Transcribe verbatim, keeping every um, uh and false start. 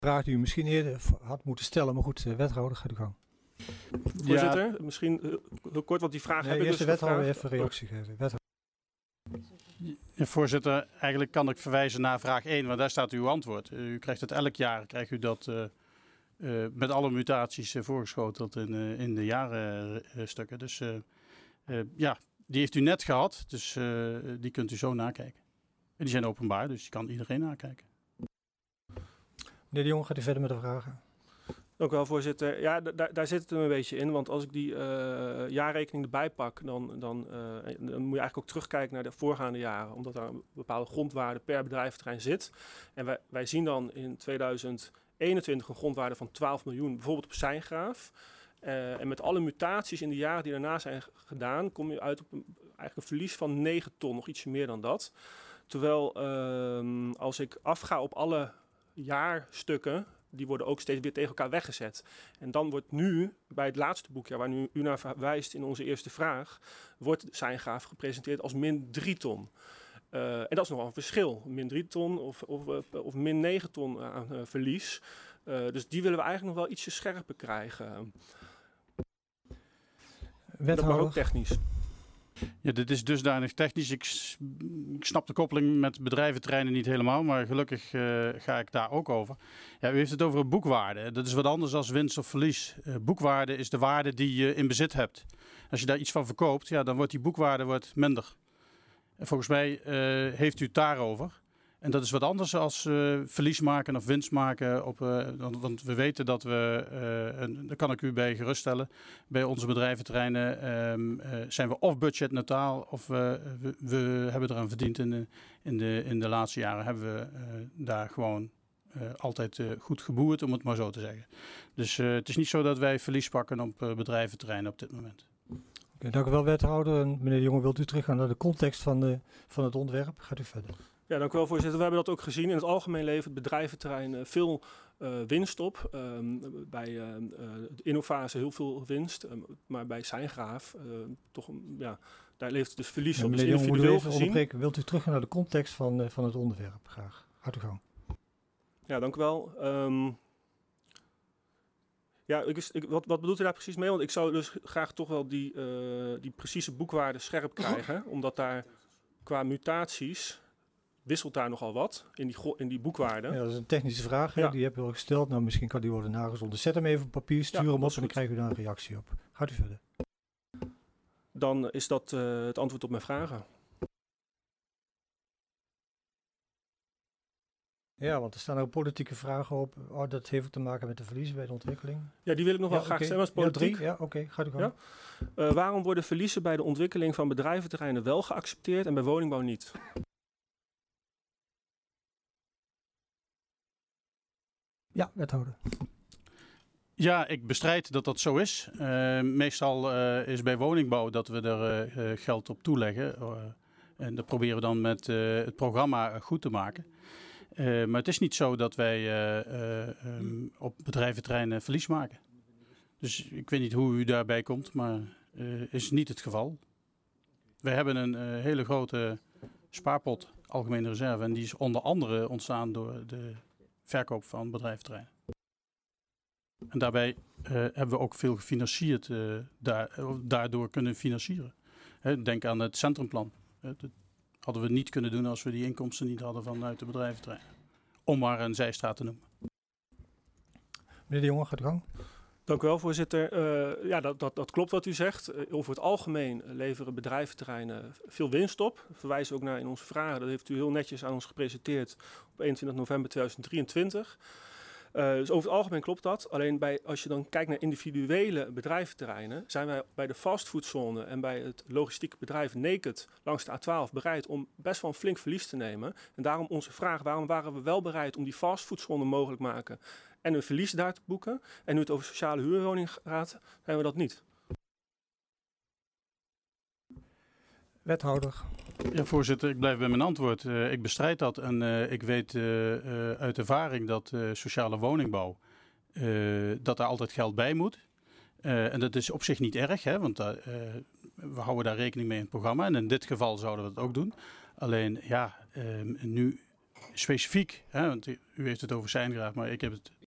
vraag die u misschien eerder had moeten stellen, maar goed, wethouder, gaat u gang. Voorzitter, ja. misschien heel kort, want die vraag nee, heb ik dus de wethouder even een reactie geven. Wethouder. Ja, voorzitter, eigenlijk kan ik verwijzen naar vraag één, want daar staat uw antwoord. U krijgt het elk jaar, krijgt u dat uh, uh, met alle mutaties uh, voorgeschoteld in, uh, in de jarenstukken. Uh, dus uh, uh, ja, die heeft u net gehad, dus uh, die kunt u zo nakijken. En die zijn openbaar, dus die kan iedereen nakijken. Meneer De Jong, gaat u verder met de vragen? Dank u wel, voorzitter. Ja, daar, daar zit het er een beetje in. Want als ik die uh, jaarrekening erbij pak, dan, dan, uh, dan moet je eigenlijk ook terugkijken naar de voorgaande jaren. Omdat daar een bepaalde grondwaarde per bedrijventerrein zit. En wij, wij zien dan in tweeduizend eenentwintig een grondwaarde van twaalf miljoen, bijvoorbeeld op Sijngraaf. Uh, en met alle mutaties in de jaren die daarna zijn gedaan, kom je uit op een, eigenlijk een verlies van negen ton, nog ietsje meer dan dat. Terwijl uh, als ik afga op alle jaarstukken, die worden ook steeds weer tegen elkaar weggezet. En dan wordt nu, bij het laatste boekjaar waar nu u naar verwijst in onze eerste vraag, wordt Sijngraaf gepresenteerd als min drie ton. Uh, en dat is nogal een verschil. Min drie ton of, of, of min negen ton aan uh, verlies. Uh, dus die willen we eigenlijk nog wel ietsje scherper krijgen. Wethouder. Maar ook technisch. Ja, dit is dusdanig technisch. Ik, ik snap de koppeling met bedrijventerreinen niet helemaal, maar gelukkig uh, ga ik daar ook over. Ja, u heeft het over een boekwaarde. Dat is wat anders dan winst of verlies. Uh, boekwaarde is de waarde die je in bezit hebt. Als je daar iets van verkoopt, ja, dan wordt die boekwaarde wordt minder. En volgens mij uh, heeft u het daarover. En dat is wat anders als uh, verlies maken of winst maken. Op, uh, want, want we weten dat we, uh, en daar kan ik u bij geruststellen, bij onze bedrijventerreinen um, uh, zijn we of budget neutraal of uh, we, we hebben eraan verdiend. In de, in, de, in de laatste jaren hebben we uh, daar gewoon uh, altijd uh, goed geboerd, om het maar zo te zeggen. Dus uh, het is niet zo dat wij verlies pakken op uh, bedrijventerreinen op dit moment. Okay, dank u wel, wethouder. En meneer De Jonge, wilt u teruggaan naar de context van, de, van het ontwerp? Gaat u verder. Ja, dank u wel, voorzitter. We hebben dat ook gezien. In het algemeen levert het bedrijventerrein uh, veel uh, winst op. Um, bij uh, uh, de Innovase heel veel winst. Um, maar bij Sijngraaf, uh, toch, um, ja, daar levert het dus verlies ja, op. Dus meneer De Jonge, individueel even gezien. onderbreken. Wilt u teruggaan naar de context van, uh, van het onderwerp? Graag. Gaat u gang. Ja, dank u wel. Um, ja, ik, ik, wat, wat bedoelt u daar precies mee? Want ik zou dus graag toch wel die, uh, die precieze boekwaarde scherp krijgen. Omdat daar qua mutaties wisselt daar nogal wat in die, in die boekwaarde. Ja, dat is een technische vraag, hè? Ja. Die heb je al gesteld. Nou, misschien kan die worden nagezonden. Zet hem even op papier, stuur Ja, hem dat op is en dan goed. krijg u daar een reactie op. Gaat u verder. Dan is dat uh, het antwoord op mijn vragen. Ja, want er staan ook politieke vragen op. Oh, dat heeft ook te maken met de verliezen bij de ontwikkeling. Ja, die wil ik nog wel Ja, graag okay. stellen als politiek. Ja, drie. Ja, oké. Okay. Gaat u gang. Ja? Uh, waarom worden verliezen bij de ontwikkeling van bedrijventerreinen wel geaccepteerd en bij woningbouw niet? Ja, wethouder. Ja, ik bestrijd dat dat zo is. Uh, meestal uh, is bij woningbouw dat we er uh, geld op toeleggen. Uh, en dat proberen we dan met uh, het programma goed te maken. Uh, maar het is niet zo dat wij uh, uh, um, op bedrijventerreinen verlies maken. Dus ik weet niet hoe u daarbij komt, maar uh, is niet het geval. We hebben een uh, hele grote spaarpot, algemene reserve. En die is onder andere ontstaan door de verkoop van bedrijventerreinen. En daarbij uh, hebben we ook veel gefinancierd, uh, daar, uh, daardoor kunnen financieren. He, denk aan het centrumplan. Uh, dat hadden we niet kunnen doen als we die inkomsten niet hadden vanuit de bedrijventerrein. Om maar een zijstraat te noemen. Meneer De Jonge, gaat u gang. Dank u wel, voorzitter. Uh, ja, dat, dat, dat klopt wat u zegt. Uh, over het algemeen leveren bedrijventerreinen veel winst op. We verwijzen ook naar in onze vragen. Dat heeft u heel netjes aan ons gepresenteerd op eenentwintig november tweeduizend drieëntwintig. Uh, dus over het algemeen klopt dat. Alleen bij, als je dan kijkt naar individuele bedrijventerreinen, zijn wij bij de fastfoedzone en bij het logistieke bedrijf Naked langs de A twaalf bereid om best wel een flink verlies te nemen. En daarom onze vraag, waarom waren we wel bereid om die fastfoedzone mogelijk te maken en een verlies daar te boeken? En nu het over sociale huurwoning gaat, zijn we dat niet. Wethouder. Ja, voorzitter, ik blijf bij mijn antwoord. Uh, ik bestrijd dat en uh, ik weet uh, uh, uit ervaring dat uh, sociale woningbouw, uh, dat daar altijd geld bij moet. Uh, en dat is op zich niet erg, hè, want uh, we houden daar rekening mee in het programma. En in dit geval zouden we dat ook doen. Alleen, ja, uh, nu specifiek, hè, want u heeft het over Seingraaf, maar ik heb het